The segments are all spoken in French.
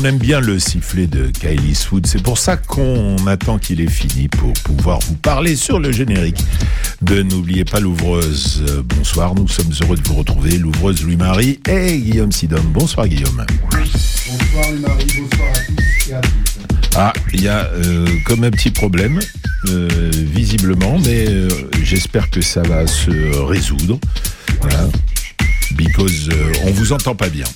On aime bien le sifflet de Kylie Eastwood. C'est pour ça qu'on attend qu'il ait fini pour pouvoir vous parler sur le générique de N'oubliez pas l'ouvreuse. Bonsoir, nous sommes heureux de vous retrouver. L'ouvreuse Louis-Marie et Guillaume Sidom. Bonsoir Guillaume. Bonsoir Louis-Marie, bonsoir à tous et à toutes. Ah, il y a comme un petit problème, visiblement, mais j'espère que ça va se résoudre. Voilà. Because on vous entend pas bien.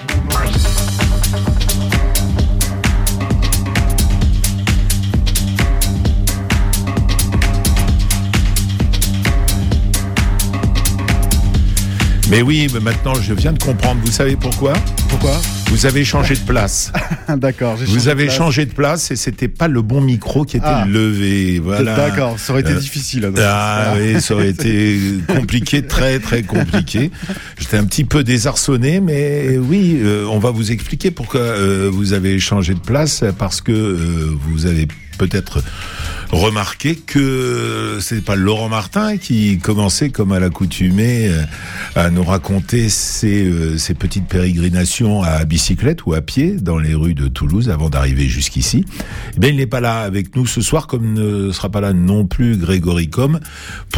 Mais oui, mais maintenant je viens de comprendre. Vous savez pourquoi ? Pourquoi ? Vous avez changé de place. D'accord, Vous avez changé de place et c'était pas le bon micro qui était levé. Voilà. D'accord, ça aurait été difficile. Oui, ça aurait été compliqué, très très compliqué. J'étais un petit peu désarçonné, mais oui, on va vous expliquer pourquoi vous avez changé de place, parce que vous avez peut-être remarqué que c'est pas Laurent Martin qui commençait comme à l'accoutumée à nous raconter ses petites pérégrinations à bicyclette ou à pied dans les rues de Toulouse avant d'arriver jusqu'ici. Eh bien, il n'est pas là avec nous ce soir, comme ne sera pas là non plus Grégory Combe. Pourquoi ?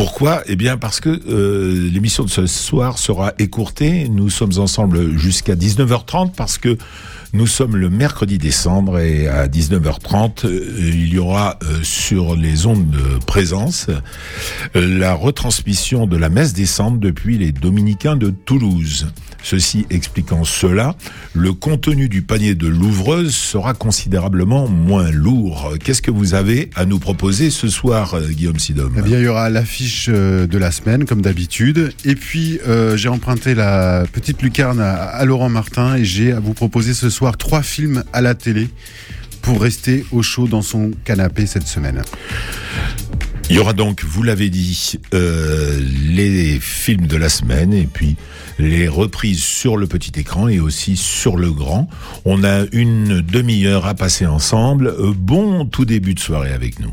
Eh bien, parce que l'émission de ce soir sera écourtée. Nous sommes ensemble jusqu'à 19h30 parce que nous sommes le mercredi décembre et à 19h30, il y aura sur les ondes de présence la retransmission de la messe décembre depuis les Dominicains de Toulouse. Ceci expliquant cela, le contenu du panier de l'ouvreuse sera considérablement moins lourd. Qu'est-ce que vous avez à nous proposer ce soir, Guillaume Sidom ? Eh bien, il y aura l'affiche de la semaine, comme d'habitude. Et puis, j'ai emprunté la petite lucarne à Laurent Martin et j'ai à vous proposer ce soir 3 films à la télé pour rester au chaud dans son canapé cette semaine. Il y aura donc, vous l'avez dit, les films de la semaine et puis les reprises sur le petit écran et aussi sur le grand. On a une demi-heure à passer ensemble. Bon tout début de soirée avec nous.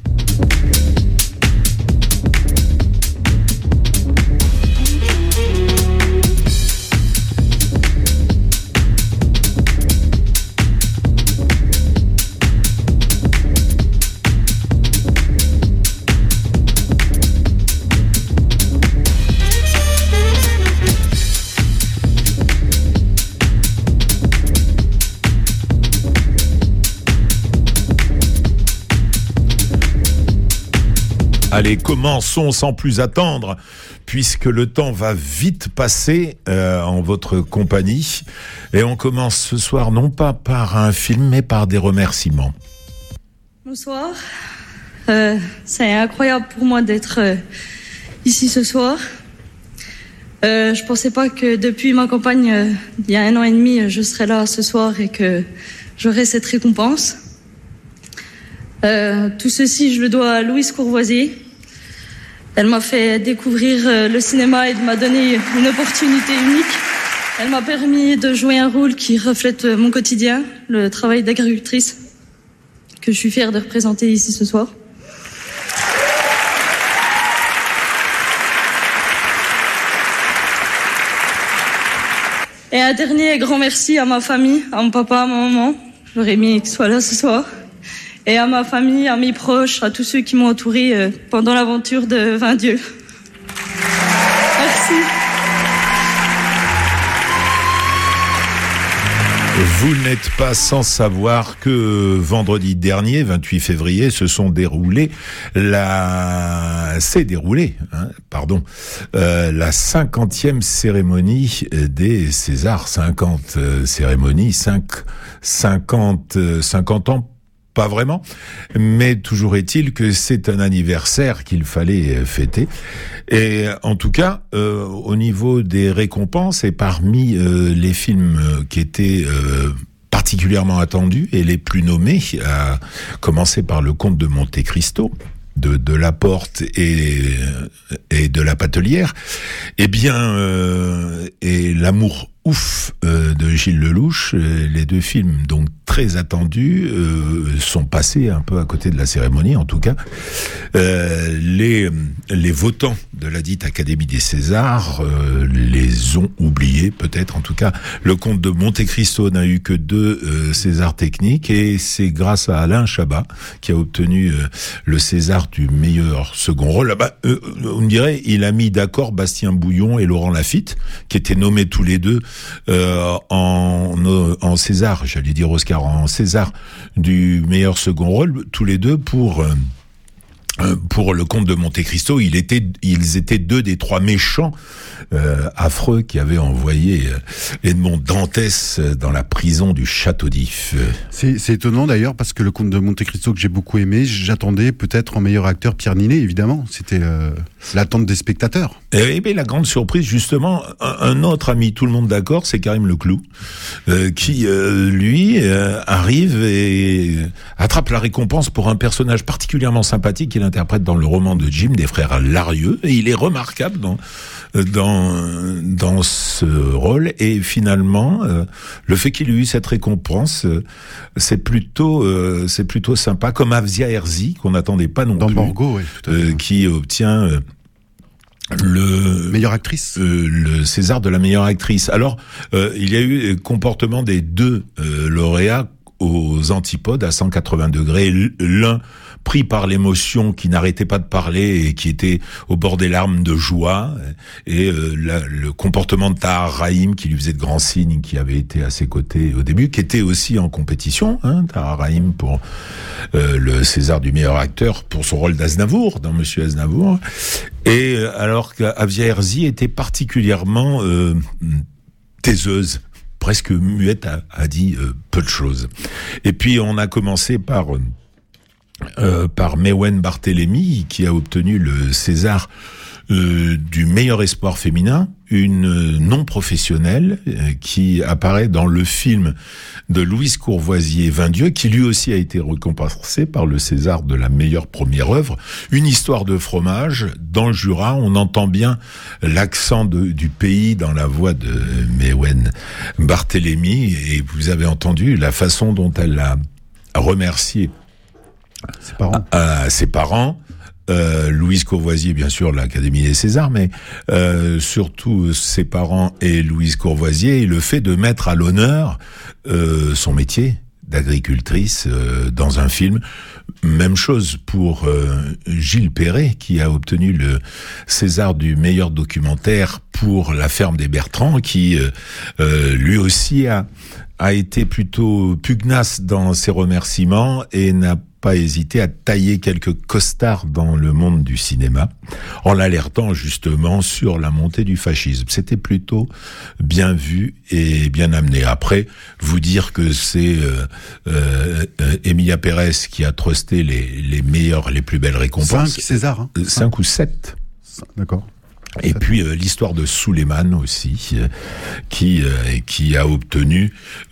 Allez, commençons sans plus attendre, puisque le temps va vite passer en votre compagnie. Et on commence ce soir non pas par un film, mais par des remerciements. Bonsoir. C'est incroyable pour moi d'être ici ce soir. Je pensais pas que depuis ma campagne, il y a 1 an et demi, je serais là ce soir et que j'aurais cette récompense. Tout ceci, je le dois à Louise Courvoisier. Elle m'a fait découvrir le cinéma et m'a donné une opportunité unique. Elle m'a permis de jouer un rôle qui reflète mon quotidien, le travail d'agricultrice, que je suis fière de représenter ici ce soir. Et un dernier grand merci à ma famille, à mon papa, à ma maman. J'aurais aimé qu'ils soient là ce soir. Et à ma famille, à mes proches, à tous ceux qui m'ont entouré pendant l'aventure de 20 dieux. Merci. Vous n'êtes pas sans savoir que vendredi dernier, 28 février, s'est déroulée la 50e cérémonie des Césars. 50 cérémonies, 50 ans. Pas vraiment, mais toujours est-il que c'est un anniversaire qu'il fallait fêter. Et en tout cas, au niveau des récompenses, et parmi les films qui étaient particulièrement attendus et les plus nommés, à commencer par Le Comte de Monte Cristo, de Laporte et de La Patelière, eh bien, et L'amour Ouf de Gilles Lelouch. Les deux films, donc très attendus, sont passés un peu à côté de la cérémonie, en tout cas. Les votants de la dite Académie des Césars les ont oubliés, peut-être. En tout cas, le Comte de Monte Cristo n'a eu que 2 Césars techniques, et c'est grâce à Alain Chabat qui a obtenu le César du meilleur second rôle. On me dirait, il a mis d'accord Bastien Bouillon et Laurent Lafitte, qui étaient nommés tous les deux en César, j'allais dire Oscar, en César du meilleur second rôle, tous les deux pour le Comte de Monte Cristo. Ils étaient 2 des 3 méchants affreux qui avaient envoyé Edmond Dantès dans la prison du Château d'If. C'est étonnant d'ailleurs, parce que le Comte de Monte Cristo, que j'ai beaucoup aimé, j'attendais peut-être en meilleur acteur Pierre Ninet, évidemment. C'était l'attente des spectateurs. Et bien, la grande surprise, justement, un autre a mis tout le monde d'accord, c'est Karim Leclou, qui, lui, arrive et attrape la récompense pour un personnage particulièrement sympathique qu'il interprète dans le roman de Jim des frères Larieux. Et il est remarquable dans ce rôle, et finalement le fait qu'il ait eu cette récompense, c'est plutôt sympa, comme Afzia Herzi, qu'on n'attendait pas non dans plus, Borgo, oui, qui obtient le meilleure actrice, le César de la meilleure actrice. Alors il y a eu comportement des 2 lauréats aux antipodes, à 180 degrés. L'un pris par l'émotion, qui n'arrêtait pas de parler et qui était au bord des larmes de joie, et le comportement de Tahar Rahim, qui lui faisait de grands signes, qui avait été à ses côtés au début, qui était aussi en compétition, Tahar Rahim, pour le César du meilleur acteur pour son rôle d'Aznavour, dans Monsieur Aznavour. Et alors qu'Afzia Herzi était particulièrement taiseuse, presque muette, a dit peu de choses. Et puis on a commencé par Maïwenn Barthélémy, qui a obtenu le César du meilleur espoir féminin, une non professionnelle qui apparaît dans le film de Louise Courvoisier, 20 dieux, qui lui aussi a été récompensé par le César de la meilleure première œuvre. Une histoire de fromage dans le Jura. On entend bien l'accent du pays dans la voix de Maïwenn Barthélémy, et vous avez entendu la façon dont elle a remercié ses parents, Louise Courvoisier, bien sûr, l'Académie des Césars, mais surtout ses parents et Louise Courvoisier, et le fait de mettre à l'honneur son métier d'agricultrice dans un film. Même chose pour Gilles Perret, qui a obtenu le César du meilleur documentaire pour La ferme des Bertrands, qui lui aussi a été plutôt pugnace dans ses remerciements et n'a pas hésité à tailler quelques costards dans le monde du cinéma, en l'alertant justement sur la montée du fascisme. C'était plutôt bien vu et bien amené. Après, vous dire que c'est Emilia Pérez qui a trusté les meilleures, les plus belles récompenses. 5 Césars, 5 ou 7. D'accord. Et puis l'histoire de Souleymane aussi, qui a obtenu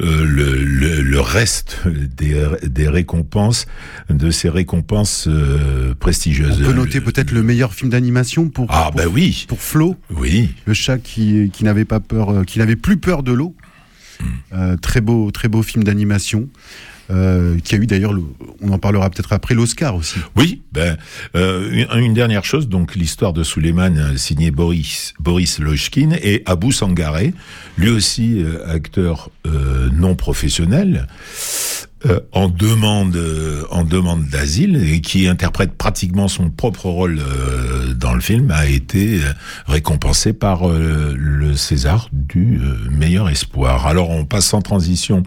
le reste des récompenses, de ces récompenses prestigieuses. On peut noter peut-être le meilleur film d'animation pour oui, pour Flo, oui, le chat qui n'avait pas peur, qui n'avait plus peur de l'eau. Très beau film d'animation. Qui a eu d'ailleurs, on en parlera peut-être après, l'Oscar aussi. Oui, une dernière chose, donc l'histoire de Souleymane, signé Boris Lojkin, et Abou Sangaré, lui aussi acteur non professionnel, en demande d'asile, et qui interprète pratiquement son propre rôle dans le film, a été récompensé par le César du meilleur espoir. Alors on passe sans transition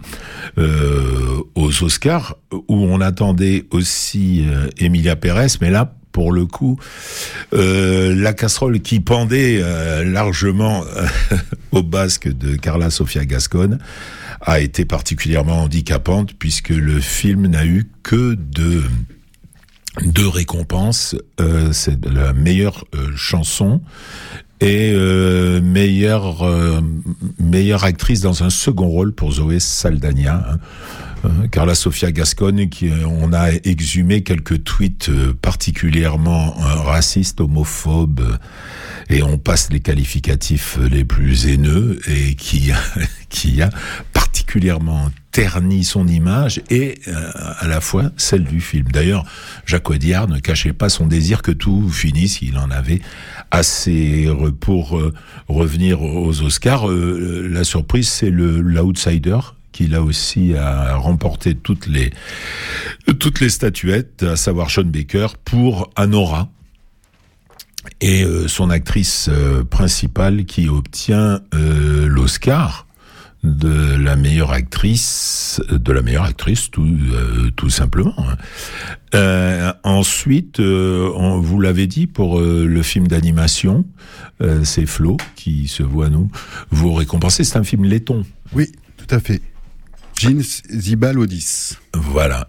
aux Oscars, où on attendait aussi Emilia Pérez, mais là, pour le coup, la casserole qui pendait largement au basque de Carla Sofia Gascon a été particulièrement handicapante, puisque le film n'a eu que deux récompenses. C'est la meilleure chanson et meilleure actrice dans un second rôle pour Zoé Saldana. Carla Sofia Gascogne, on a exhumé quelques tweets particulièrement racistes, homophobes, et on passe les qualificatifs les plus haineux, et qui a particulièrement terni son image et à la fois celle du film. D'ailleurs, Jacques Audiard ne cachait pas son désir que tout finisse, il en avait assez pour revenir aux Oscars. La surprise, c'est l'Outsider, qui là aussi a remporté toutes les statuettes, à savoir Sean Baker pour Anora, et son actrice principale qui obtient l'Oscar de la meilleure actrice, tout simplement. Ensuite, vous l'avez dit, pour le film d'animation, c'est Flo qui se voit vous récompenser. C'est un film letton. Oui, tout à fait. Jeans Zibalodis. Voilà.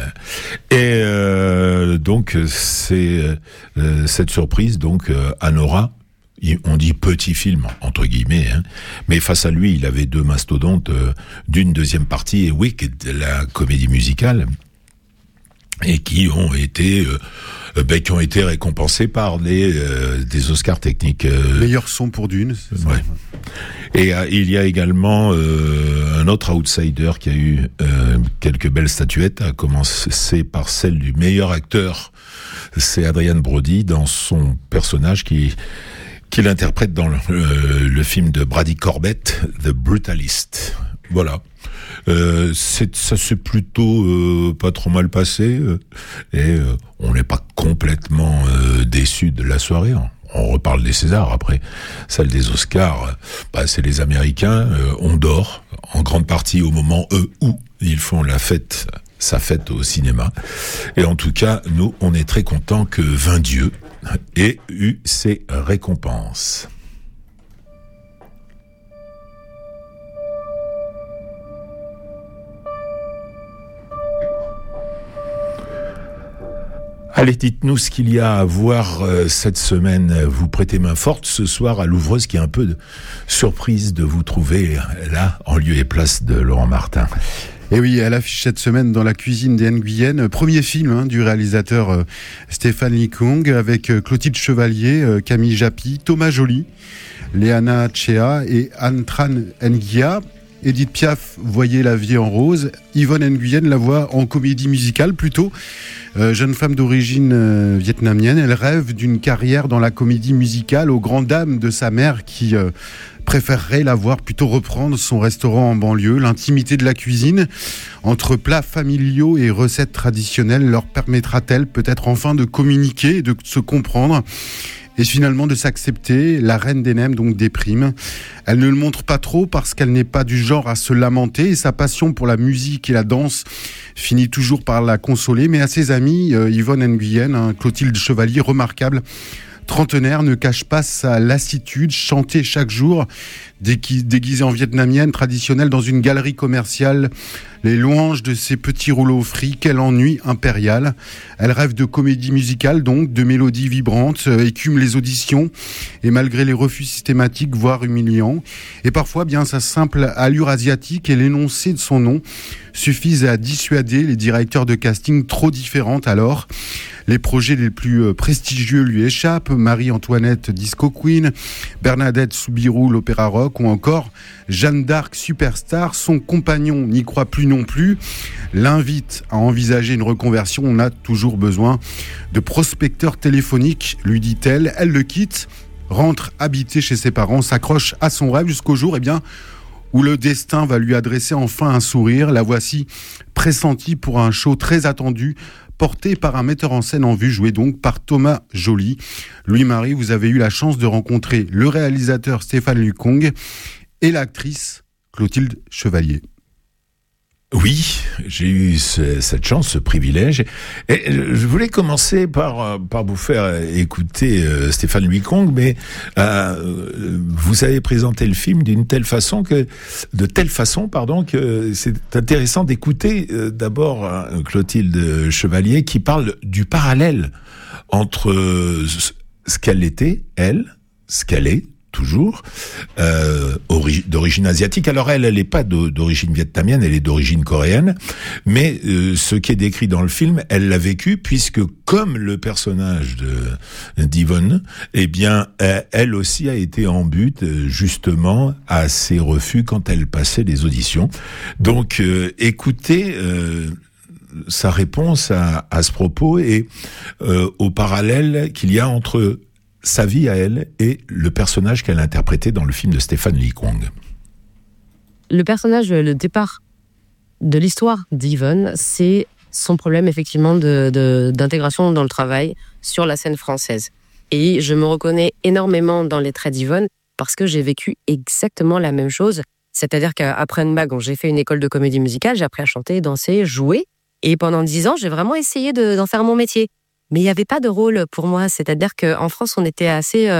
Donc c'est cette surprise, donc Anora. On dit petit film, entre guillemets, hein. Mais face à lui, il avait deux mastodontes d'une deuxième partie, et Wicked, la comédie musicale, et qui ont été récompensés par des Oscars techniques. Meilleur son pour Dune, c'est ça. Ouais. Et il y a également un autre outsider qui a eu quelques belles statuettes, à commencer par celle du meilleur acteur. C'est Adrien Brody dans son personnage qu'il interprète dans le film de Brady Corbett, The Brutalist. Voilà. Ça s'est plutôt pas trop mal passé, et on n'est pas complètement déçu de la soirée. On reparle des Césars après. Celle des Oscars, c'est les Américains. On dort en grande partie au moment où ils font sa fête au cinéma. Et en tout cas, nous, on est très contents que Vindieu ait eu ses récompenses. Allez, dites-nous ce qu'il y a à voir cette semaine. Vous prêtez main forte ce soir à l'ouvreuse, qui est un peu surprise de vous trouver là, en lieu et place de Laurent Martin. Et oui, elle affiche cette semaine dans la cuisine des Nguyen, premier film du réalisateur Stéphane Lee Kung, avec Clotilde Chevalier, Camille Japy, Thomas Joly, Léana Tchea et Anh Tran Nguyen. Edith Piaf voyait la vie en rose. Yvonne Nguyen la voit en comédie musicale plutôt. Jeune femme d'origine vietnamienne, elle rêve d'une carrière dans la comédie musicale, aux grandes dames de sa mère qui préférerait la voir plutôt reprendre son restaurant en banlieue. L'intimité de la cuisine, entre plats familiaux et recettes traditionnelles, leur permettra-t-elle peut-être enfin de communiquer et de se comprendre, et finalement de s'accepter? La reine des nems donc déprime. Elle ne le montre pas trop parce qu'elle n'est pas du genre à se lamenter, et sa passion pour la musique et la danse finit toujours par la consoler. Mais à ses amis, Yvonne Nguyen, Clotilde Chevalier, remarquable trentenaire, ne cache pas sa lassitude. Chanter chaque jour, déguisée en vietnamienne traditionnelle dans une galerie commerciale, les louanges de ses petits rouleaux frits, quel ennui impérial. Elle rêve de comédie musicale, donc de mélodies vibrantes, écume les auditions, et malgré les refus systématiques, voire humiliants, et parfois bien sa simple allure asiatique et l'énoncé de son nom suffisent à dissuader les directeurs de casting trop différentes alors. Les projets les plus prestigieux lui échappent, Marie-Antoinette Disco Queen, Bernadette Soubirous l'opéra rock, ou encore Jeanne d'Arc superstar. Son compagnon n'y croit plus non plus, l'invite à envisager une reconversion. On a toujours besoin de prospecteurs téléphoniques, lui dit-elle. Elle le quitte, rentre habiter chez ses parents, s'accroche à son rêve jusqu'au jour où le destin va lui adresser enfin un sourire. La voici pressentie pour un show très attendu, porté par un metteur en scène en vue, joué donc par Thomas Joly. Louis-Marie, vous avez eu la chance de rencontrer le réalisateur Stéphane Lee Kung et l'actrice Clotilde Chevalier. Oui, j'ai eu cette chance, ce privilège. Et je voulais commencer par vous faire écouter Stéphane Lee Kung, mais vous avez présenté le film de telle façon que c'est intéressant d'écouter d'abord Clotilde Chevalier, qui parle du parallèle entre ce qu'elle était, elle, ce qu'elle est, toujours, d'origine asiatique. Alors elle n'est pas d'origine vietnamienne, elle est d'origine coréenne, mais ce qui est décrit dans le film, elle l'a vécu, puisque comme le personnage d'Yvonne, eh bien, elle aussi a été en butte, justement, à ses refus quand elle passait les auditions. Donc, écoutez sa réponse à ce propos et au parallèle qu'il y a entre sa vie à elle et le personnage qu'elle a interprété dans le film de Stéphane Lee Kwang. Le personnage, le départ de l'histoire d'Yvonne, c'est son problème effectivement d'intégration dans le travail sur la scène française. Et je me reconnais énormément dans les traits d'Yvonne parce que j'ai vécu exactement la même chose. C'est-à-dire qu'après une bague, j'ai fait une école de comédie musicale, j'ai appris à chanter, danser, jouer. Et pendant 10 ans, j'ai vraiment essayé d'en faire mon métier. Mais il n'y avait pas de rôle pour moi. C'est-à-dire qu'en France, on était assez...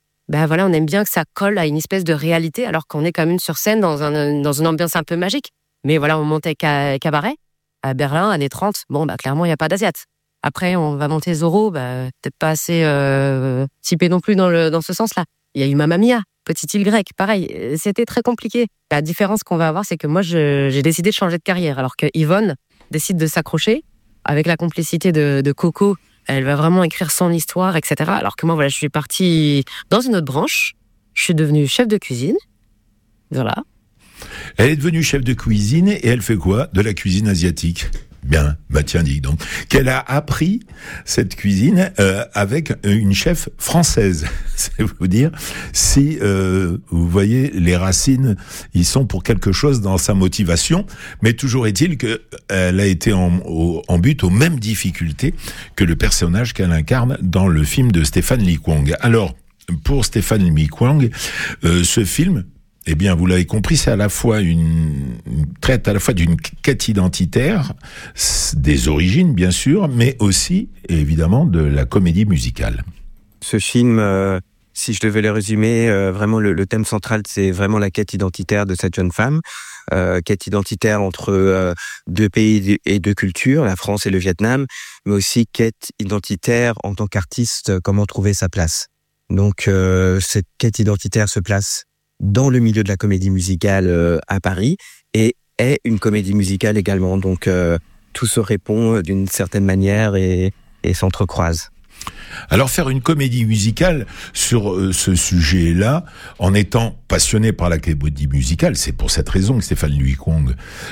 on aime bien que ça colle à une espèce de réalité, alors qu'on est quand même sur scène dans une ambiance un peu magique. Mais voilà, on montait Cabaret, à Berlin, années 30. Clairement, il n'y a pas d'Asiate. Après, on va monter Zorro, peut-être pas assez typé non plus dans ce sens-là. Il y a eu Mamma Mia, Petite île grecque, pareil. C'était très compliqué. La différence qu'on va avoir, c'est que moi, j'ai décidé de changer de carrière, alors que Yvonne décide de s'accrocher avec la complicité de Coco. Elle va vraiment écrire son histoire, etc. Alors que moi, je suis partie dans une autre branche. Je suis devenue chef de cuisine. Voilà. Elle est devenue chef de cuisine et elle fait quoi ? De la cuisine asiatique. Bien, tiens, dis donc. Qu'elle a appris cette cuisine avec une chef française. C'est vous dire si vous voyez les racines, ils sont pour quelque chose dans sa motivation. Mais toujours est-il que elle a été en but aux mêmes difficultés que le personnage qu'elle incarne dans le film de Stéphane Lee Kwang. Alors, pour Stéphane Lee Kwang, ce film, eh bien, vous l'avez compris, c'est à la fois traite à la fois d'une quête identitaire, des origines, bien sûr, mais aussi, évidemment, de la comédie musicale. Ce film, si je devais le résumer, vraiment, le thème central, c'est vraiment la quête identitaire de cette jeune femme. Quête identitaire entre deux pays et deux cultures, la France et le Vietnam, mais aussi quête identitaire en tant qu'artiste, comment trouver sa place. Donc, cette quête identitaire se place dans le milieu de la comédie musicale à Paris et est une comédie musicale également. Donc tout se répond d'une certaine manière et s'entrecroise. Alors faire une comédie musicale sur ce sujet-là, en étant passionné par la comédie musicale, c'est pour cette raison que Stéphane Lee Kwang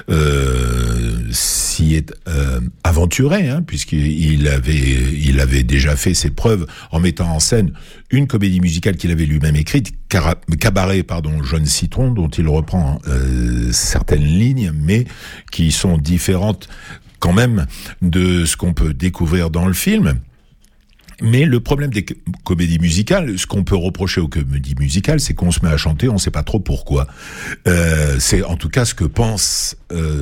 s'y est aventuré, puisqu'il avait déjà fait ses preuves en mettant en scène une comédie musicale qu'il avait lui-même écrite, Cabaret, Jaune Citron, dont il reprend certaines lignes, mais qui sont différentes quand même de ce qu'on peut découvrir dans le film. Mais le problème des comédies musicales, ce qu'on peut reprocher aux comédies musicales, c'est qu'on se met à chanter, on ne sait pas trop pourquoi. C'est en tout cas ce que pensent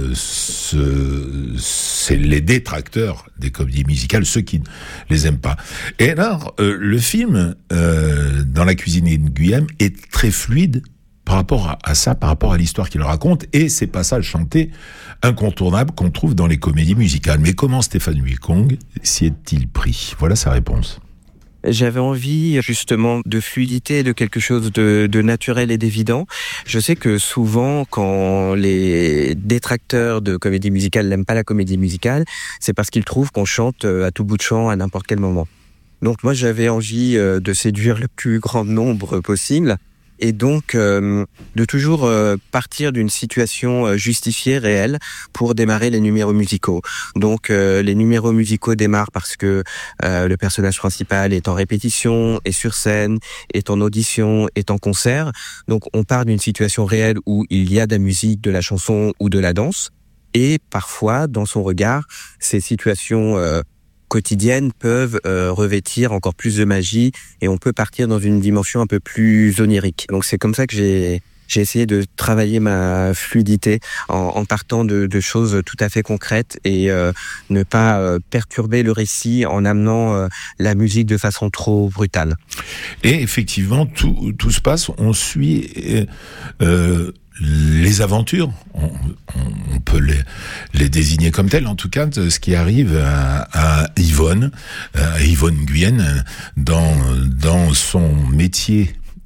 c'est les détracteurs des comédies musicales, ceux qui ne les aiment pas. Et alors, le film, dans la cuisine de Guyane, est très fluide par rapport à ça, par rapport à l'histoire qu'il raconte et ces passages chantés incontournables qu'on trouve dans les comédies musicales. Mais comment Stéphane Lee Kwang s'y est-il pris ? Voilà sa réponse. J'avais envie justement de fluidité, de quelque chose de naturel et d'évident. Je sais que souvent, quand les détracteurs de comédie musicale n'aiment pas la comédie musicale, c'est parce qu'ils trouvent qu'on chante à tout bout de champ à n'importe quel moment. Donc moi, j'avais envie de séduire le plus grand nombre possible. Et donc, de toujours partir d'une situation justifiée, réelle, pour démarrer les numéros musicaux. Donc, les numéros musicaux démarrent parce que le personnage principal est en répétition, est sur scène, est en audition, est en concert. Donc, on part d'une situation réelle où il y a de la musique, de la chanson ou de la danse. Et parfois, dans son regard, ces situations quotidiennes peuvent revêtir encore plus de magie et on peut partir dans une dimension un peu plus onirique. Donc c'est comme ça que j'ai essayé de travailler ma fluidité en partant de choses tout à fait concrètes et ne pas perturber le récit en amenant la musique de façon trop brutale. Et effectivement, tout se passe, on suit les aventures, on peut les désigner comme telles, en tout cas, de ce qui arrive à Yvonne Nguyen dans son métier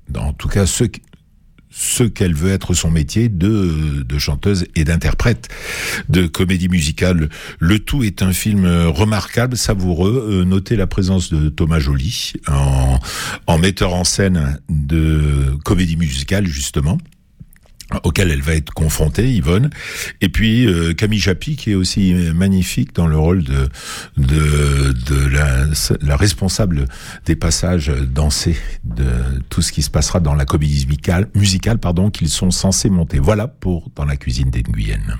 en tout cas ce qu'elle veut être son métier de chanteuse et d'interprète de comédie musicale. Le tout est un film remarquable, savoureux. Notez la présence de Thomas Joly en metteur en scène de comédie musicale, justement, auquel elle va être confrontée, Yvonne. Et puis Camille Japy, qui est aussi magnifique dans le rôle de la responsable des passages dansés, de tout ce qui se passera dans la comédie musicale, qu'ils sont censés monter. Voilà pour Dans la cuisine d'Nguyen.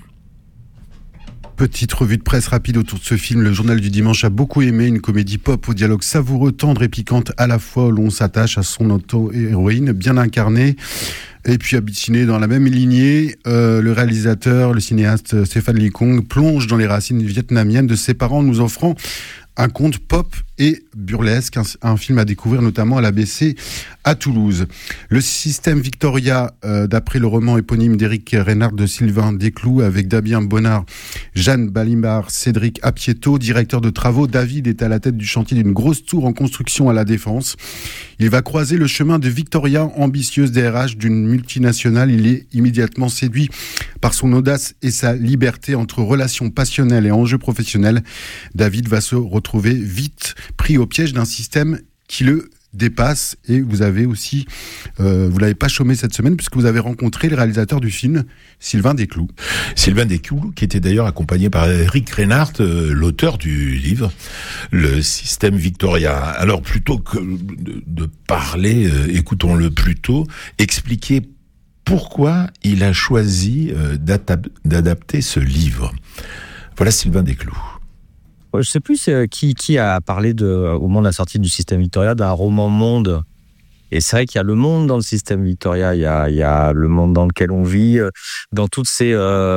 Petite revue de presse rapide autour de ce film. Le Journal du Dimanche a beaucoup aimé une comédie pop au dialogue savoureux, tendre et piquante à la fois, où l'on s'attache à son auto-héroïne bien incarnée. Et puis, à butiner dans la même lignée, le réalisateur, le cinéaste Stéphane Lee Kong plonge dans les racines vietnamiennes de ses parents, nous offrant un conte pop et burlesque, un film à découvrir notamment à l'ABC à Toulouse. Le système Victoria, d'après le roman éponyme d'Éric Reynard de Sylvain Desclous, avec Damien Bonnard, Jeanne Balibar, Cédric Apieto, directeur de travaux. David est à la tête du chantier d'une grosse tour en construction à La Défense. Il va croiser le chemin de Victoria, ambitieuse DRH d'une multinationale. Il est immédiatement séduit par son audace et sa liberté entre relations passionnelles et enjeux professionnels. David va se retrouver vite pris au piège d'un système qui le dépasse. Et vous avez aussi, vous l'avez pas chômé cette semaine, puisque vous avez rencontré le réalisateur du film, Sylvain Desclous. Sylvain Desclous, qui était d'ailleurs accompagné par Éric Reynard, l'auteur du livre, Le système Victoria. Alors, plutôt que de parler, écoutons-le plutôt, expliquer pourquoi il a choisi d'adapter ce livre. Voilà Sylvain Desclous. Je sais plus qui a parlé au moment de la sortie du système Victoria d'un roman monde. Et c'est vrai qu'il y a le monde dans le système Victoria, il y a le monde dans lequel on vit, dans toutes ces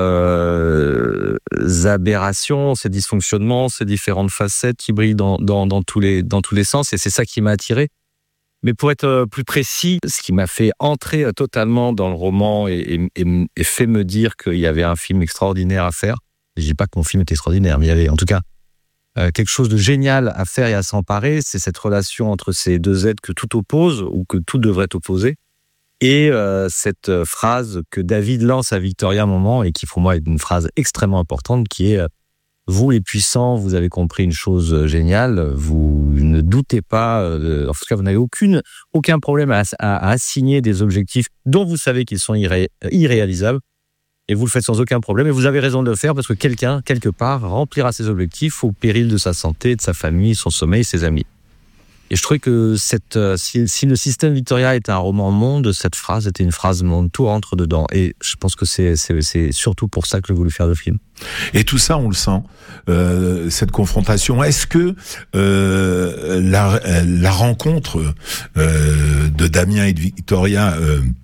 aberrations, ces dysfonctionnements, ces différentes facettes qui brillent dans tous les sens. Et c'est ça qui m'a attiré. Mais pour être plus précis, ce qui m'a fait entrer totalement dans le roman et fait me dire qu'il y avait un film extraordinaire à faire. Je dis pas que mon film était extraordinaire, mais il y avait en tout cas quelque chose de génial à faire et à s'emparer. C'est cette relation entre ces deux êtres que tout oppose ou que tout devrait opposer. Et cette phrase que David lance à Victoria à un moment et qui pour moi est une phrase extrêmement importante qui est vous les puissants, vous avez compris une chose géniale, vous ne doutez pas, en tout cas vous n'avez aucun problème à assigner des objectifs dont vous savez qu'ils sont irréalisables. Et vous le faites sans aucun problème. Et vous avez raison de le faire parce que quelqu'un, quelque part, remplira ses objectifs au péril de sa santé, de sa famille, son sommeil, ses amis. Et je trouvais que si le système Victoria était un roman monde, cette phrase était une phrase monde. Tout rentre dedans. Et je pense que c'est surtout pour ça que j'ai voulu faire le film. Et tout ça, on le sent, cette confrontation. Est-ce que la rencontre de Damien et de Victoria...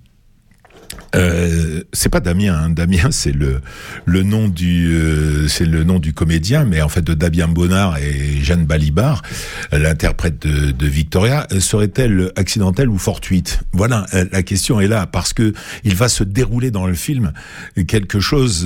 c'est pas Damien, hein. Damien c'est le nom du comédien, mais en fait de Damien Bonnard et Jeanne Balibar, l'interprète de Victoria, serait-elle accidentelle ou fortuite? Voilà, la question est là, parce que il va se dérouler dans le film quelque chose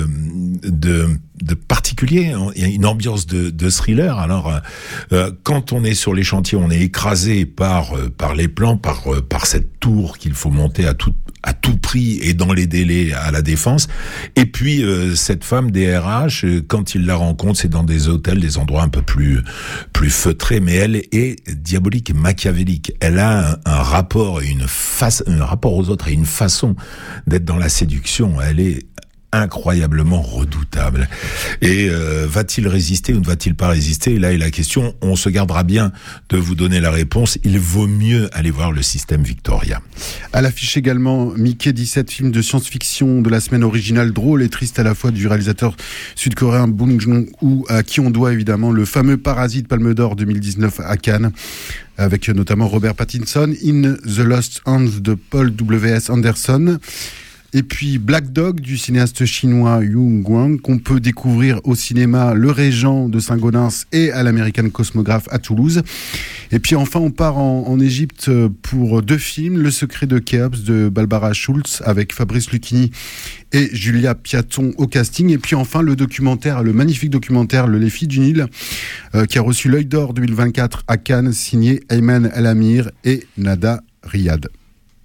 de particulier. Il y a une ambiance de thriller. Alors, quand on est sur les chantiers, on est écrasé par les plans, par cette tour qu'il faut monter à tout prix et dans les délais à La Défense. Et puis cette femme DRH, quand il la rencontre, c'est dans des hôtels, des endroits un peu plus feutrés, mais elle est diabolique et machiavélique. Elle a un rapport aux autres et une façon d'être dans la séduction. Elle est incroyablement redoutable. Et va-t-il résister ou ne va-t-il pas résister? Et là est la question. On se gardera bien de vous donner la réponse. Il vaut mieux aller voir le système Victoria. À l'affiche également, Mickey 17, film de science-fiction de la semaine originale, drôle et triste à la fois, du réalisateur sud-coréen Bong Joon-ho, à qui on doit évidemment le fameux Parasite Palme d'Or 2019 à Cannes, avec notamment Robert Pattinson, In the Lost Hands de Paul W.S. Anderson. Et puis Black Dog du cinéaste chinois Yu Guang, qu'on peut découvrir au cinéma Le Régent de Saint-Gaudens et à l'American Cosmographe à Toulouse. Et puis enfin on part en Égypte pour 2 films, Le Secret de Khéops de Barbara Schultz avec Fabrice Lucchini et Julia Piaton au casting. Et puis enfin le magnifique documentaire Les Filles du Nil, qui a reçu l'Œil d'Or 2024 à Cannes, signé Ayman El Amir et Nada Riyad.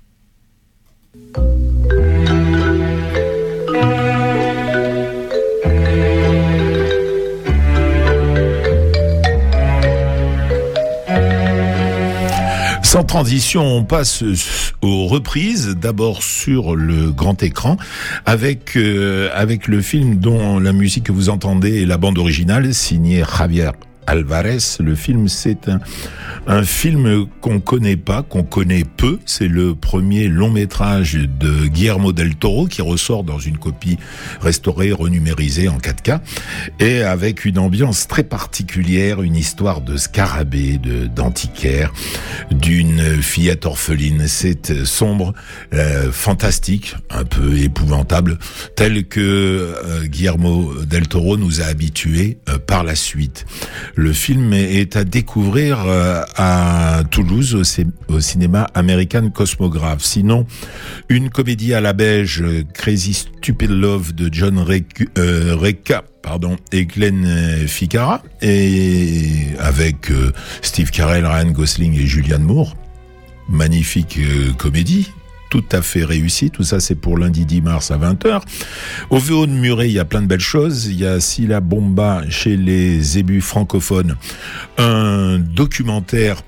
Sans transition, on passe aux reprises, d'abord sur le grand écran, avec le film dont la musique que vous entendez est la bande originale, signée Javier Alvarez. Le film, c'est un film qu'on connaît pas, qu'on connaît peu. C'est le premier long métrage de Guillermo del Toro qui ressort dans une copie restaurée, renumérisée en 4K et avec une ambiance très particulière, une histoire de scarabée, d'antiquaire, d'une fillette orpheline. C'est sombre, fantastique, un peu épouvantable, tel que Guillermo del Toro nous a habitués par la suite. Le film est à découvrir à Toulouse au cinéma American Cosmograph. Sinon, une comédie à la beige, Crazy Stupid Love de John Reca et Glenn Ficarra, et avec Steve Carell, Ryan Gosling et Julianne Moore. Magnifique comédie. Tout à fait réussi, tout ça c'est pour lundi 10 mars à 20h. Au VO de Muret, il y a plein de belles choses. Il y a Silla Bomba chez les zébus francophones, un documentaire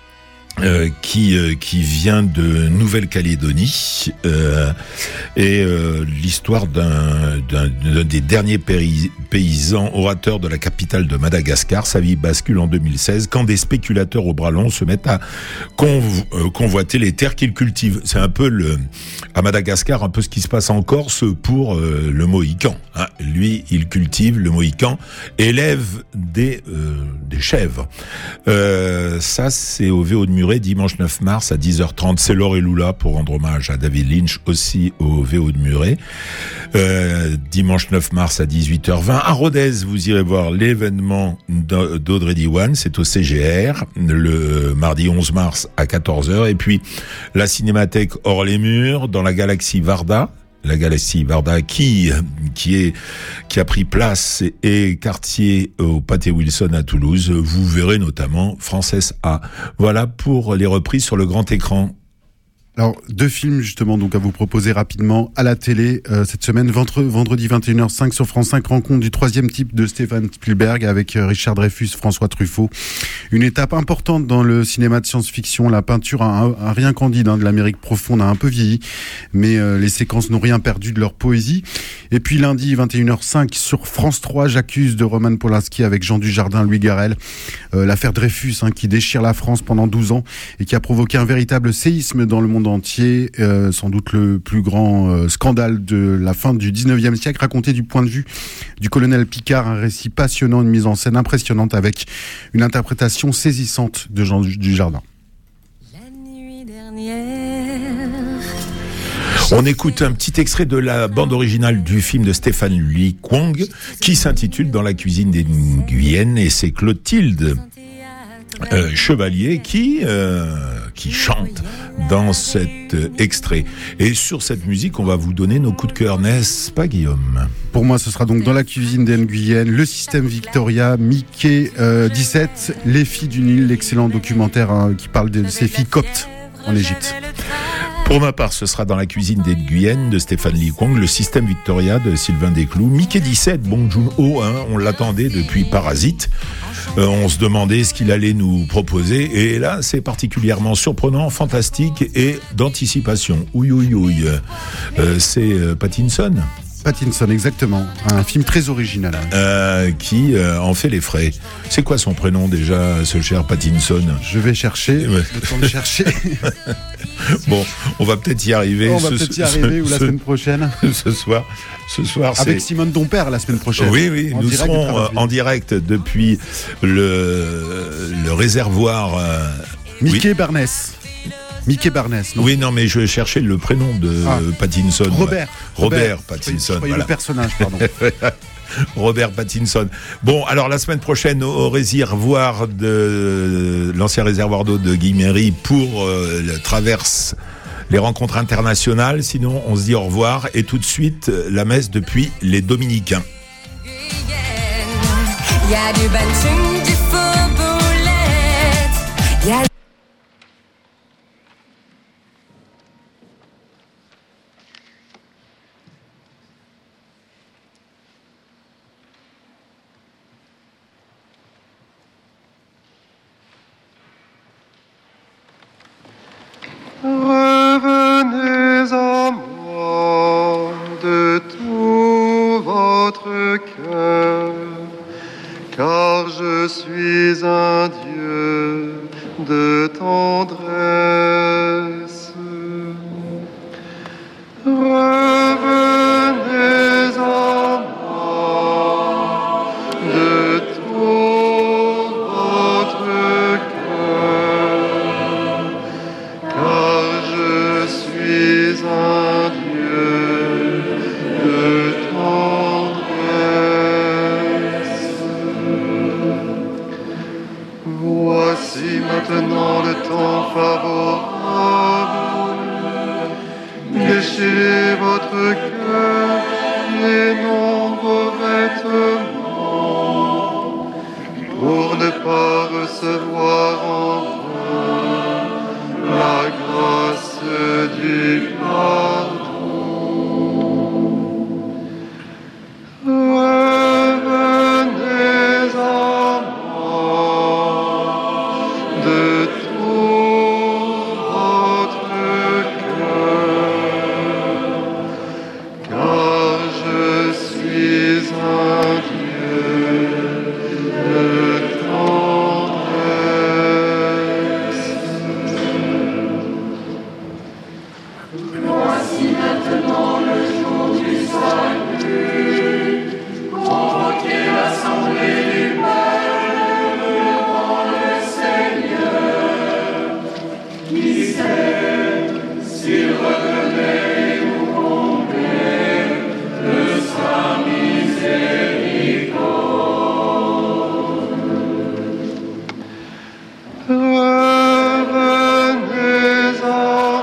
qui vient de Nouvelle-Calédonie et l'histoire d'un des derniers paysans orateurs de la capitale de Madagascar. Sa vie bascule en 2016 quand des spéculateurs au bras long se mettent à convoiter les terres qu'ils cultivent. C'est un peu à Madagascar un peu ce qui se passe en Corse pour le Mohican. Hein. Lui, il cultive, le Mohican élève des chèvres. Ça, c'est au VO de Muret, dimanche 9 mars à 10h30. C'est Laure et Lula pour rendre hommage à David Lynch, aussi au VO de Muret. Dimanche 9 mars à 18h20. À Rodez, vous irez voir l'événement d'Audrey Diwan, c'est au CGR, le mardi 11 mars à 14h. Et puis, la Cinémathèque hors les murs, dans la galaxie Varda. La galaxie Varda qui a pris place et quartier au Pâté Wilson à Toulouse. Vous verrez notamment Frances A. Voilà pour les reprises sur le grand écran. Alors, 2 films justement donc à vous proposer rapidement à la télé cette semaine. Vendredi 21h05 sur France 5, rencontre du 3e type de Steven Spielberg avec Richard Dreyfuss, François Truffaut. Une étape importante dans le cinéma de science-fiction. La peinture a rien candide de l'Amérique profonde a un peu vieilli, mais les séquences n'ont rien perdu de leur poésie. Et puis lundi 21h05 sur France 3, J'accuse de Roman Polanski avec Jean Dujardin, Louis Garrel. L'affaire Dreyfus qui déchire la France pendant 12 ans et qui a provoqué un véritable séisme dans le monde entier, sans doute le plus grand scandale de la fin du 19e siècle, raconté du point de vue du colonel Picard, un récit passionnant, une mise en scène impressionnante avec une interprétation saisissante de Jean Dujardin. La nuit dernière. On écoute un petit extrait de la bande originale du film de Stéphane Lee Kwong qui s'intitule Dans la cuisine des Nguyen, et c'est Clotilde Chevalier qui chante dans cet extrait. Et sur cette musique, on va vous donner nos coups de cœur, n'est-ce pas Guillaume ? Pour moi, ce sera donc Dans la cuisine des Nguyen, Le système Victoria, Mickey 17, Les filles du Nil, l'excellent documentaire qui parle de ces filles coptes en Égypte. Pour ma part, ce sera Dans la cuisine des Guyenne de Stéphane Lee Kwong, Le système Victoria de Sylvain Desclous, Mickey 17, Bong Joon-ho, on l'attendait depuis Parasite. On se demandait ce qu'il allait nous proposer, et là c'est particulièrement surprenant, fantastique et d'anticipation. Ouï. C'est Pattinson. Pattinson, exactement. Un film très original. Qui en fait les frais. C'est quoi son prénom déjà, ce cher Pattinson ? Je vais chercher, le temps de chercher. Bon, on va peut-être y arriver. Ou la semaine prochaine. Ce soir, avec Simone Dompère la semaine prochaine. Oui, nous serons en direct depuis le réservoir. Mickey Barnes. Non. Oui, non, mais je cherchais le prénom de Pattinson. Robert Pattinson. Voilà. Le personnage, pardon. Robert Pattinson. Bon, alors la semaine prochaine au réservoir de l'ancien réservoir d'eau de Guimery pour traverse les rencontres internationales. Sinon, on se dit au revoir et tout de suite la messe depuis les Dominicains. Il y a du Bantung, du Faux-Boulette. suis un Dieu de tendresse. Revenez en moi de tout votre cœur, car je suis un Dieu de tendresse. Voici maintenant le temps favorable. Léchez votre cœur et non vos vêtements, pour ne pas recevoir en vain la grâce du pardon. Revenez à moi de tout votre cœur, car je suis un Dieu de tendresse. Voici maintenant le jour du salut. Convoquez l'assemblée du peuple devant le Seigneur. Qui sait s'il revenait nous combler de sa miséricorde. Revenez à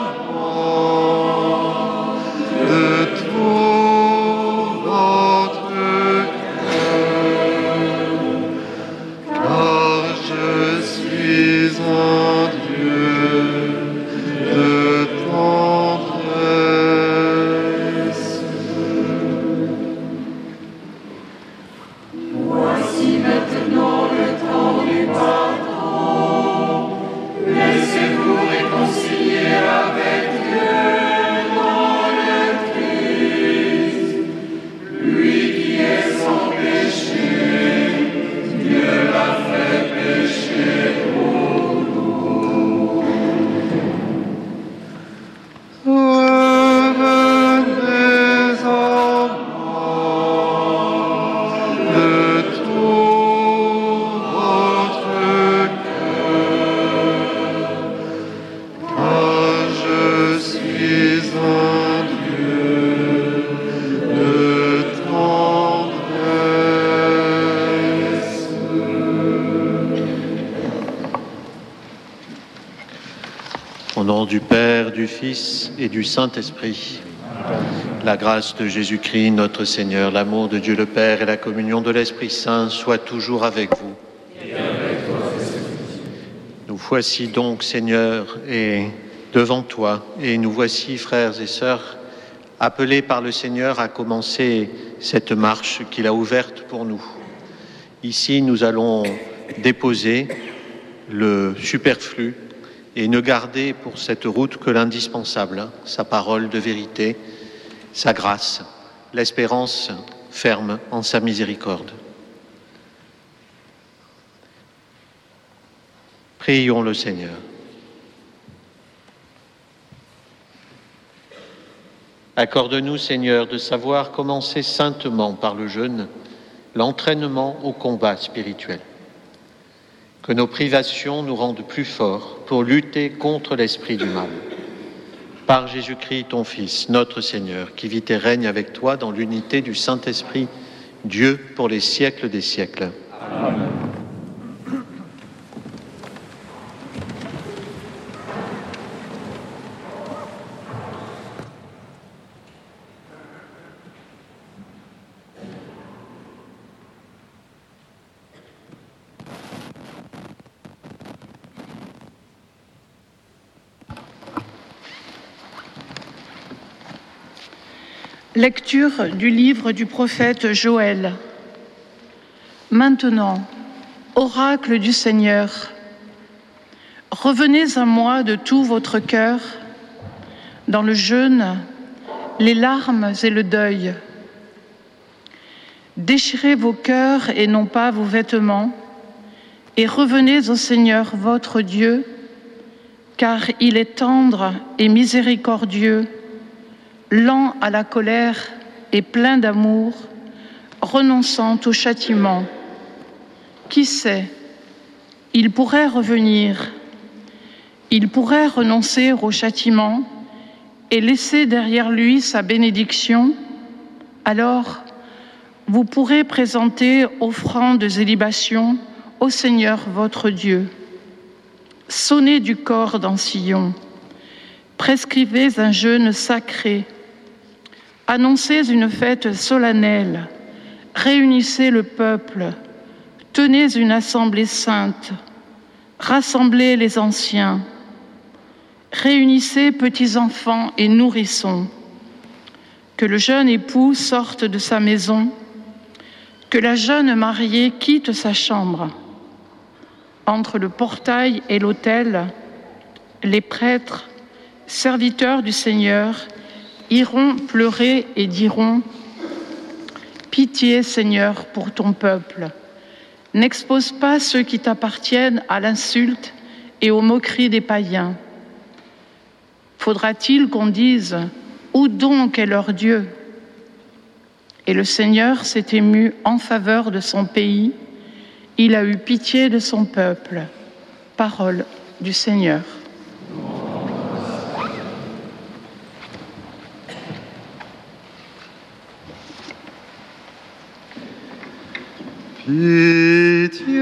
moi de tout votre cœur, car je suis un Dieu de tendresse. Voici maintenant le temps du pardon. Laissez-vous réconcilier avec Dieu dans le Christ. Lui qui est sans péché, Dieu l'a fait pécher pour nous. Revenez à moi de tout votre cœur, car je suis un Dieu de tendresse. Au nom du Père, du Fils et du Saint-Esprit, la grâce de Jésus-Christ, notre Seigneur, l'amour de Dieu le Père et la communion de l'Esprit Saint soient toujours avec vous. Nous voici donc, Seigneur, et devant toi, et nous voici, frères et sœurs, appelés par le Seigneur à commencer cette marche qu'il a ouverte pour nous. Ici, nous allons déposer le superflu et ne garder pour cette route que l'indispensable, sa parole de vérité, sa grâce, l'espérance ferme en sa miséricorde. Prions le Seigneur. Accorde-nous, Seigneur, de savoir commencer saintement par le jeûne l'entraînement au combat spirituel. Que nos privations nous rendent plus forts pour lutter contre l'esprit du mal. Par Jésus-Christ, ton Fils, notre Seigneur, qui vit et règne avec toi dans l'unité du Saint-Esprit, Dieu pour les siècles des siècles. Amen. Lecture du livre du prophète Joël. Maintenant, oracle du Seigneur, revenez à moi de tout votre cœur, dans le jeûne, les larmes et le deuil. Déchirez vos cœurs et non pas vos vêtements, et revenez au Seigneur votre Dieu, car il est tendre et miséricordieux, lent à la colère et plein d'amour, renonçant au châtiment. Qui sait, il pourrait revenir, il pourrait renoncer au châtiment et laisser derrière lui sa bénédiction. Alors, vous pourrez présenter offrandes et libations au Seigneur votre Dieu. Sonnez du cor dans Sion, prescrivez un jeûne sacré, annoncez une fête solennelle, réunissez le peuple, tenez une assemblée sainte, rassemblez les anciens, réunissez petits-enfants et nourrissons, que le jeune époux sorte de sa maison, que la jeune mariée quitte sa chambre. Entre le portail et l'autel, les prêtres, serviteurs du Seigneur, iront pleurer et diront « Pitié, Seigneur, pour ton peuple. N'expose pas ceux qui t'appartiennent à l'insulte et aux moqueries des païens. Faudra-t-il qu'on dise « Où donc est leur Dieu ?» Et le Seigneur s'est ému en faveur de son pays. Il a eu pitié de son peuple. Parole du Seigneur. Pitié,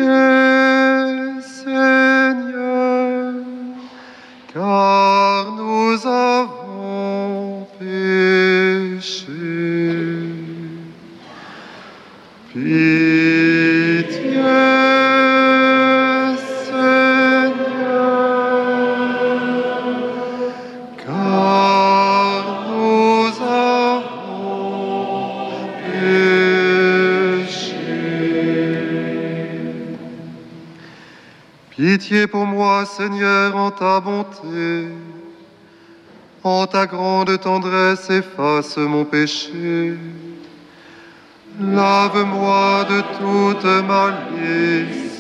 Seigneur, car nous avons péché. Pitié, Pitié pour moi, Seigneur, en ta bonté. En ta grande tendresse, efface mon péché. Lave-moi de toute malice.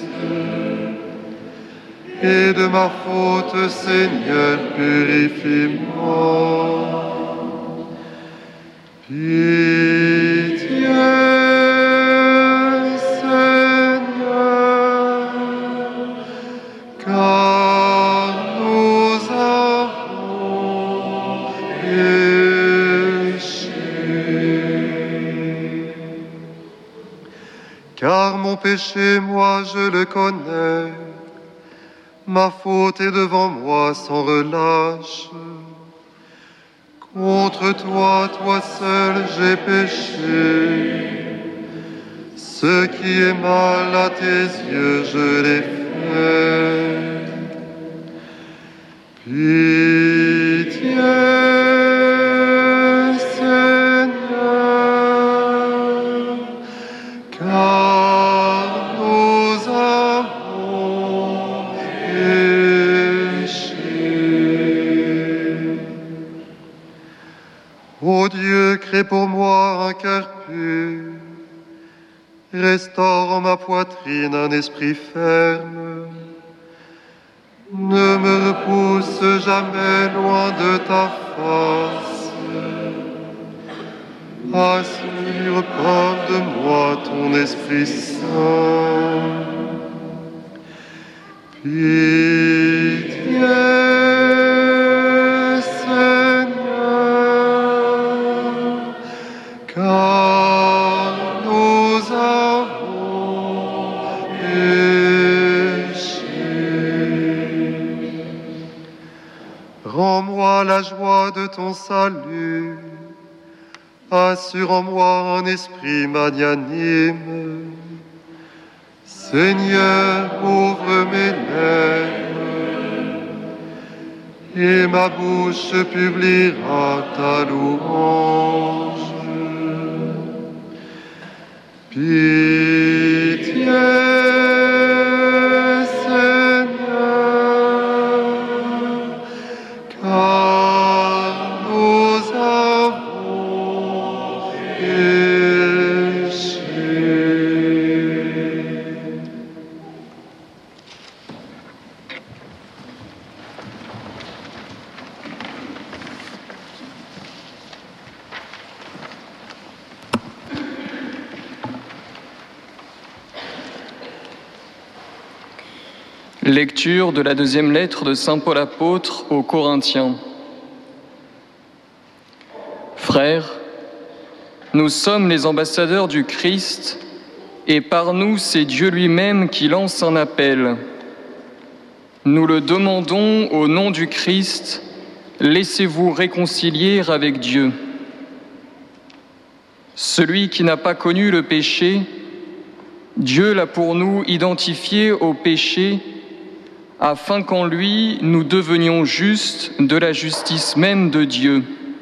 Et de ma faute, Seigneur, purifie-moi. Pitié. Car mon péché, moi, je le connais. Ma faute est devant moi sans relâche. Contre toi, toi seul, j'ai péché. Ce qui est mal à tes yeux, je l'ai fait. Pitié. Ô Dieu, crée pour moi un cœur pur, restaure en ma poitrine un esprit ferme. Ne me repousse jamais loin de ta face. Assure pas de moi ton Esprit Saint. Pitié. Rends-moi la joie de ton salut, assure en moi un esprit magnanime. Seigneur, ouvre mes lèvres, et ma bouche publiera ta louange. Pitié. Lecture de la deuxième lettre de saint Paul apôtre aux Corinthiens. Frères, nous sommes les ambassadeurs du Christ, et par nous c'est Dieu lui-même qui lance un appel. Nous le demandons au nom du Christ, laissez-vous réconcilier avec Dieu. Celui qui n'a pas connu le péché, Dieu l'a pour nous identifié au péché, afin qu'en lui nous devenions justes de la justice même de Dieu.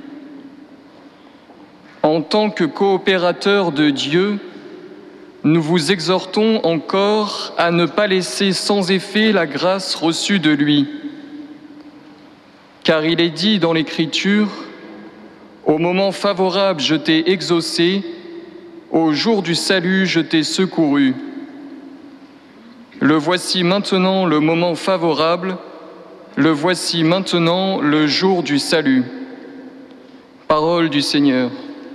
En tant que coopérateurs de Dieu, nous vous exhortons encore à ne pas laisser sans effet la grâce reçue de lui. Car il est dit dans l'Écriture, « Au moment favorable, je t'ai exaucé, au jour du salut, je t'ai secouru. » Le voici maintenant le moment favorable, le voici maintenant le jour du salut. Parole du Seigneur.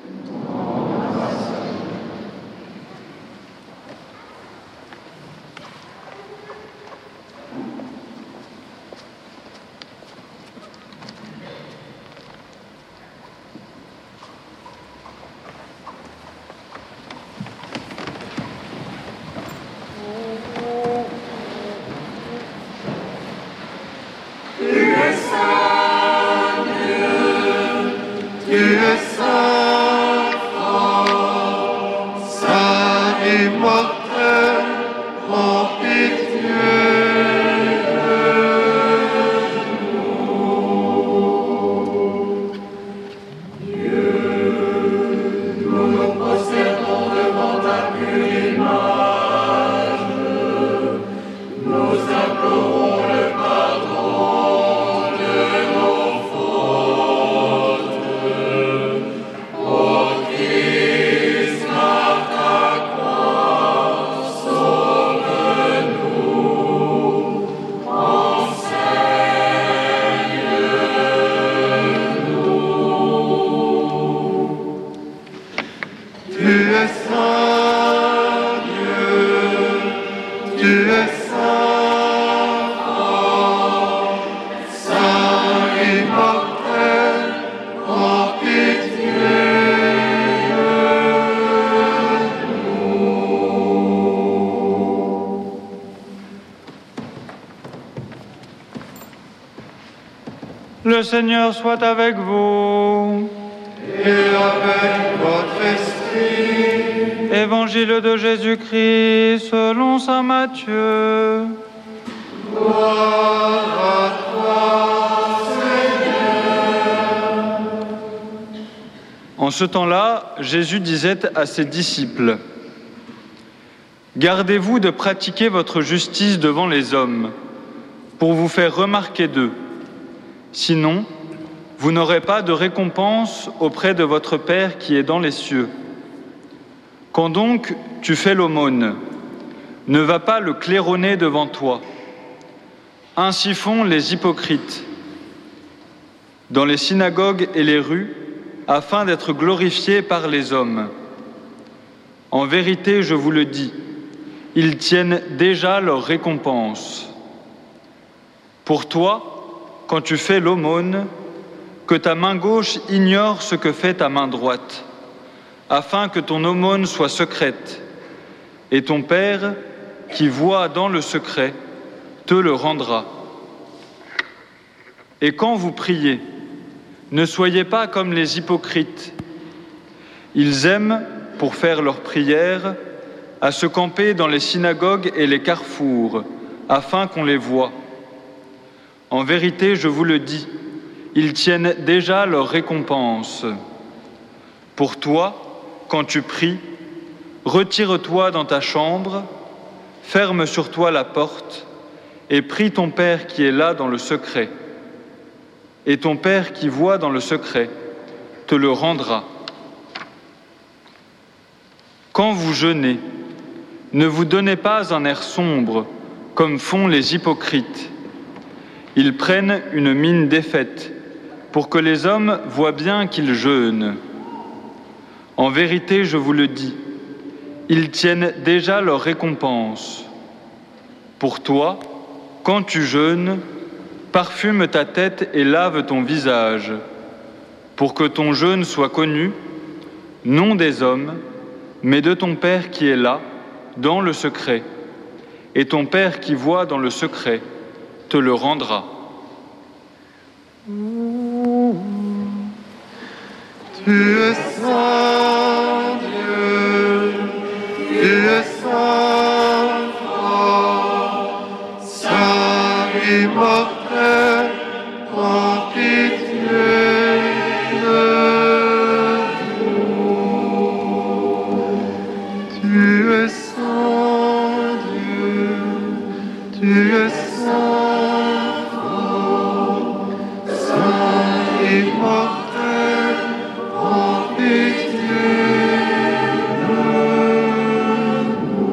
Le Seigneur soit avec vous. Et avec votre esprit. Évangile de Jésus-Christ selon saint Matthieu. Gloire à toi, Seigneur. En ce temps-là, Jésus disait à ses disciples, « Gardez-vous de pratiquer votre justice devant les hommes, pour vous faire remarquer d'eux. Sinon, vous n'aurez pas de récompense auprès de votre Père qui est dans les cieux. Quand donc tu fais l'aumône, ne va pas le claironner devant toi. Ainsi font les hypocrites dans les synagogues et les rues, afin d'être glorifiés par les hommes. En vérité, je vous le dis, ils tiennent déjà leur récompense. Pour toi, quand tu fais l'aumône, que ta main gauche ignore ce que fait ta main droite, afin que ton aumône soit secrète, et ton Père, qui voit dans le secret, te le rendra. Et quand vous priez, ne soyez pas comme les hypocrites. Ils aiment, pour faire leur prière, à se camper dans les synagogues et les carrefours, afin qu'on les voie. En vérité, je vous le dis, ils tiennent déjà leur récompense. Pour toi, quand tu pries, retire-toi dans ta chambre, ferme sur toi la porte et prie ton Père qui est là dans le secret. Et ton Père qui voit dans le secret te le rendra. Quand vous jeûnez, ne vous donnez pas un air sombre comme font les hypocrites. Ils prennent une mine défaite pour que les hommes voient bien qu'ils jeûnent. En vérité, je vous le dis, ils tiennent déjà leur récompense. Pour toi, quand tu jeûnes, parfume ta tête et lave ton visage, pour que ton jeûne soit connu, non des hommes, mais de ton Père qui est là, dans le secret. Et ton Père qui voit dans le secret te le rendra. Tu es saint Dieu, tu es saint roi, saint immortel, en pitié de nous. Tu es saint Dieu, tu es saint roi, saint immortel, en pitié de nous.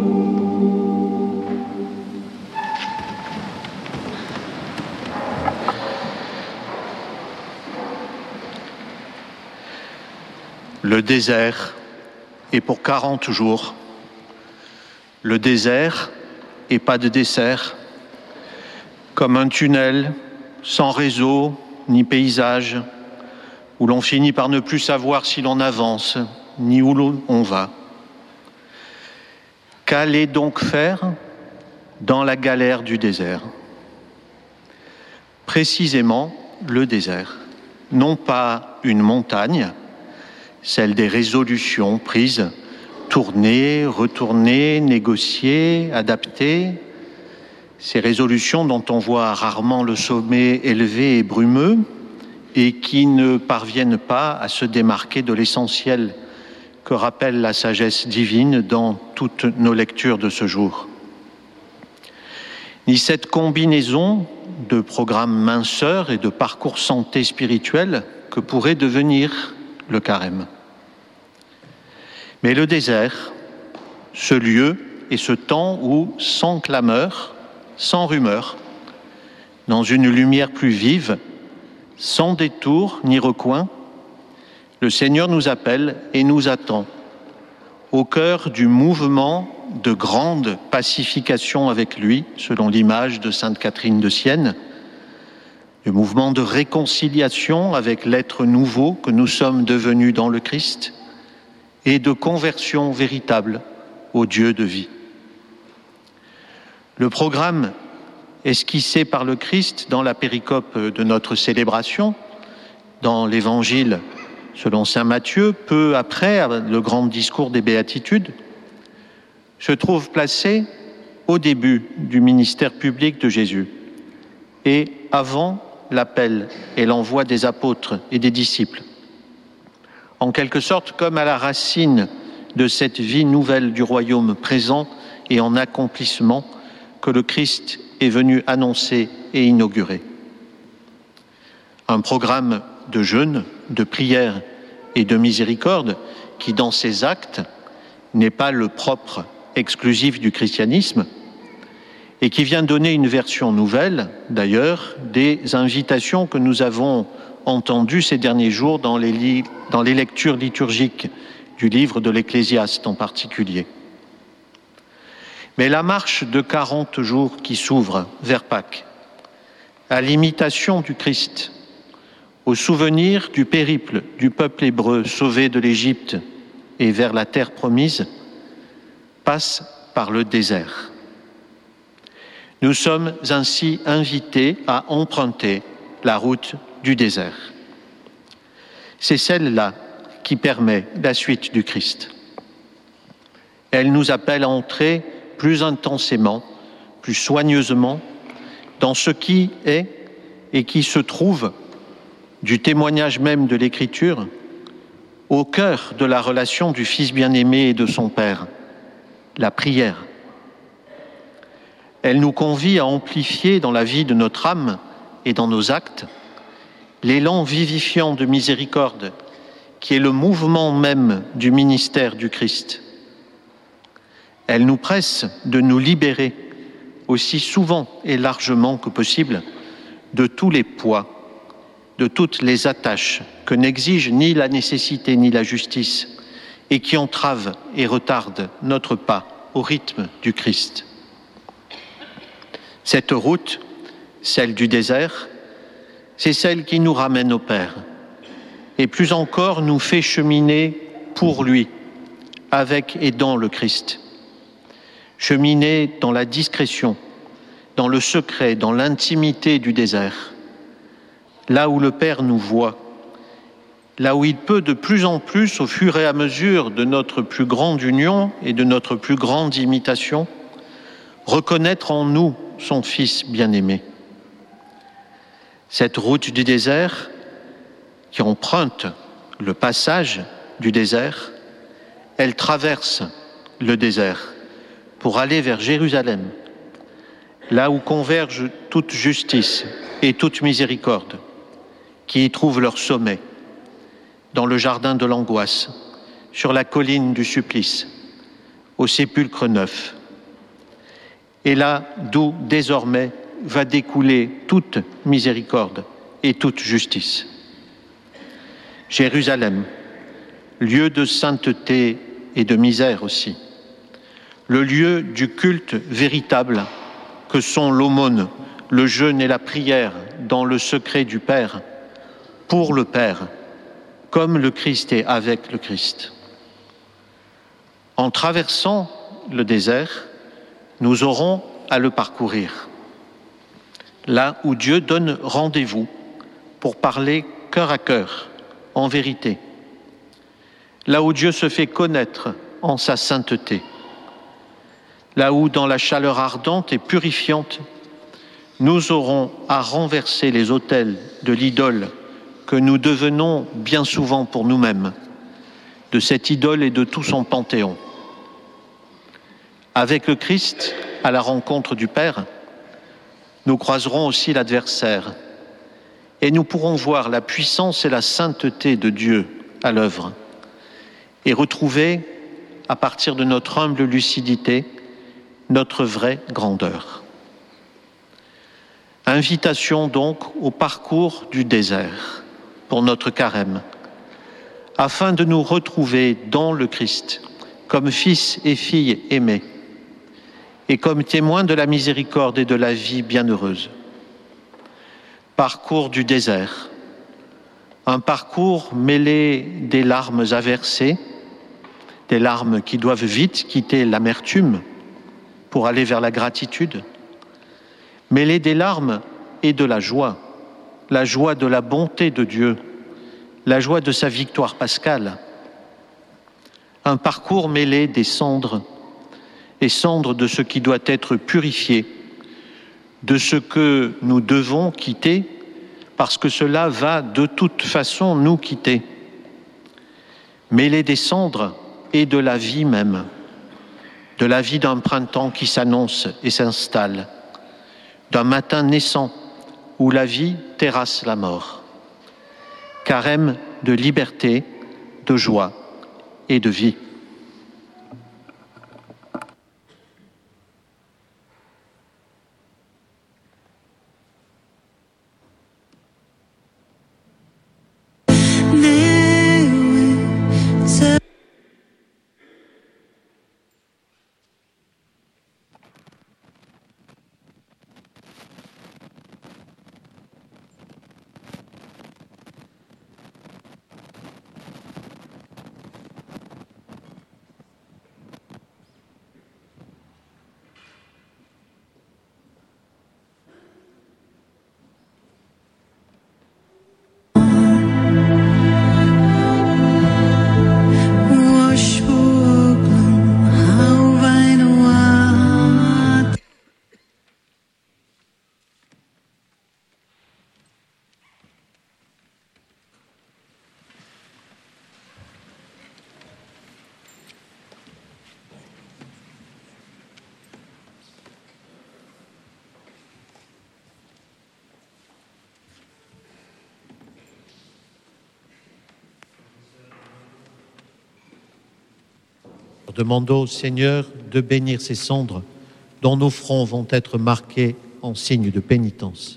Le désert est pour 40 jours. Le désert et pas de dessert, comme un tunnel sans réseau ni paysage, où l'on finit par ne plus savoir si l'on avance ni où l'on va. Qu'allez donc faire dans la galère du désert? Précisément le désert, non pas une montagne, celle des résolutions prises, tournées, retournées, négociées, adaptées, ces résolutions dont on voit rarement le sommet élevé et brumeux et qui ne parviennent pas à se démarquer de l'essentiel que rappelle la sagesse divine dans toutes nos lectures de ce jour. Ni cette combinaison de programmes minceurs et de parcours santé spirituelle que pourrait devenir le carême. Mais le désert, ce lieu et ce temps où, sans clameur, sans rumeur, dans une lumière plus vive, sans détour ni recoin, le Seigneur nous appelle et nous attend au cœur du mouvement de grande pacification avec lui, selon l'image de Sainte Catherine de Sienne, le mouvement de réconciliation avec l'être nouveau que nous sommes devenus dans le Christ et de conversion véritable au Dieu de vie. Le programme esquissé par le Christ dans la péricope de notre célébration, dans l'Évangile selon saint Matthieu, peu après le grand discours des Béatitudes, se trouve placé au début du ministère public de Jésus et avant l'appel et l'envoi des apôtres et des disciples. En quelque sorte comme à la racine de cette vie nouvelle du royaume présent et en accomplissement que le Christ est venu annoncer et inaugurer. Un programme de jeûne, de prière et de miséricorde qui, dans ses actes, n'est pas le propre exclusif du christianisme et qui vient donner une version nouvelle, d'ailleurs, des invitations que nous avons entendues ces derniers jours dans les lectures liturgiques du livre de l'Ecclésiaste en particulier. Mais la marche de 40 jours qui s'ouvre vers Pâques, à l'imitation du Christ, au souvenir du périple du peuple hébreu sauvé de l'Égypte et vers la terre promise, passe par le désert. Nous sommes ainsi invités à emprunter la route du désert. C'est celle-là qui permet la suite du Christ. Elle nous appelle à entrer plus intensément, plus soigneusement, dans ce qui est et qui se trouve, du témoignage même de l'Écriture, au cœur de la relation du Fils bien-aimé et de son Père, la prière. Elle nous convie à amplifier dans la vie de notre âme et dans nos actes l'élan vivifiant de miséricorde qui est le mouvement même du ministère du Christ. Elle nous presse de nous libérer aussi souvent et largement que possible de tous les poids, de toutes les attaches que n'exige ni la nécessité ni la justice et qui entravent et retardent notre pas au rythme du Christ. Cette route, celle du désert, c'est celle qui nous ramène au Père, et plus encore nous fait cheminer pour lui, avec et dans le Christ. Cheminer dans la discrétion, dans le secret, dans l'intimité du désert, là où le Père nous voit, là où il peut de plus en plus, au fur et à mesure de notre plus grande union et de notre plus grande imitation, reconnaître en nous son Fils bien-aimé. Cette route du désert qui emprunte le passage du désert, elle traverse le désert pour aller vers Jérusalem, là où convergent toute justice et toute miséricorde, qui y trouvent leur sommet, dans le jardin de l'angoisse, sur la colline du supplice, au sépulcre neuf. Et là d'où désormais va découler toute miséricorde et toute justice. Jérusalem, lieu de sainteté et de misère aussi, le lieu du culte véritable que sont l'aumône, le jeûne et la prière dans le secret du Père, pour le Père, comme le Christ est avec le Christ. En traversant le désert, nous aurons à le parcourir, là où Dieu donne rendez-vous pour parler cœur à cœur, en vérité, là où Dieu se fait connaître en sa sainteté, là où, dans la chaleur ardente et purifiante, nous aurons à renverser les autels de l'idole que nous devenons bien souvent pour nous-mêmes, de cette idole et de tout son panthéon. Avec le Christ, à la rencontre du Père, nous croiserons aussi l'adversaire et nous pourrons voir la puissance et la sainteté de Dieu à l'œuvre et retrouver, à partir de notre humble lucidité, notre vraie grandeur. Invitation donc au parcours du désert pour notre carême, afin de nous retrouver dans le Christ comme fils et filles aimés et comme témoins de la miséricorde et de la vie bienheureuse. Parcours du désert, un parcours mêlé des larmes à verser, des larmes qui doivent vite quitter l'amertume pour aller vers la gratitude, mêlé des larmes et de la joie de la bonté de Dieu, la joie de sa victoire pascale. Un parcours mêlé des cendres, et cendres de ce qui doit être purifié, de ce que nous devons quitter, parce que cela va de toute façon nous quitter. Mêlé des cendres et de la vie même, de la vie d'un printemps qui s'annonce et s'installe, d'un matin naissant où la vie terrasse la mort. Carême de liberté, de joie et de vie. Demandons au Seigneur de bénir ces cendres dont nos fronts vont être marqués en signe de pénitence.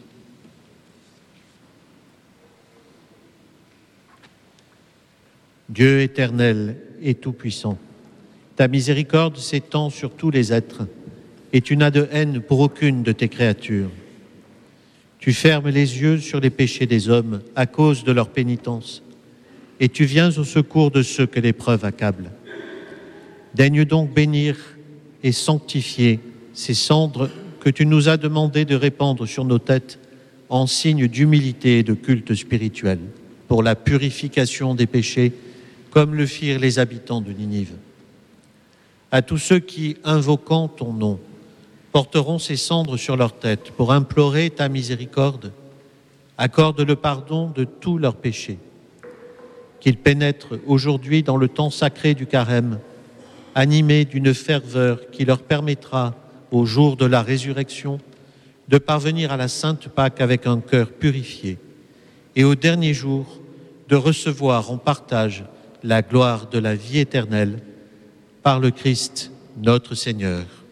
Dieu éternel et tout-puissant, ta miséricorde s'étend sur tous les êtres et tu n'as de haine pour aucune de tes créatures. Tu fermes les yeux sur les péchés des hommes à cause de leur pénitence, et tu viens au secours de ceux que l'épreuve accable. Daigne donc bénir et sanctifier ces cendres que tu nous as demandé de répandre sur nos têtes en signe d'humilité et de culte spirituel, pour la purification des péchés, comme le firent les habitants de Ninive. À tous ceux qui, invoquant ton nom, porteront ces cendres sur leur tête pour implorer ta miséricorde, accorde le pardon de tous leurs péchés. Qu'ils pénètrent aujourd'hui dans le temps sacré du carême, animés d'une ferveur qui leur permettra, au jour de la résurrection, de parvenir à la Sainte Pâque avec un cœur purifié, et au dernier jour, de recevoir en partage la gloire de la vie éternelle par le Christ notre Seigneur.